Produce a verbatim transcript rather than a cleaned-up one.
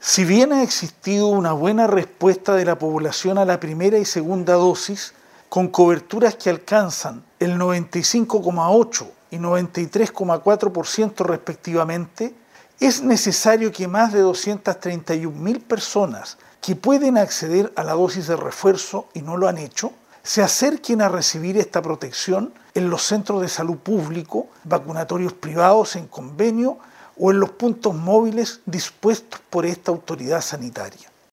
Si bien ha existido una buena respuesta de la población a la primera y segunda dosis, con coberturas que alcanzan el noventa y cinco coma ocho por ciento y noventa y tres coma cuatro por ciento respectivamente, es necesario que más de doscientas treinta y una mil personas que pueden acceder a la dosis de refuerzo y no lo han hecho, se acerquen a recibir esta protección en los centros de salud público, vacunatorios privados en convenio o en los puntos móviles dispuestos por esta autoridad sanitaria.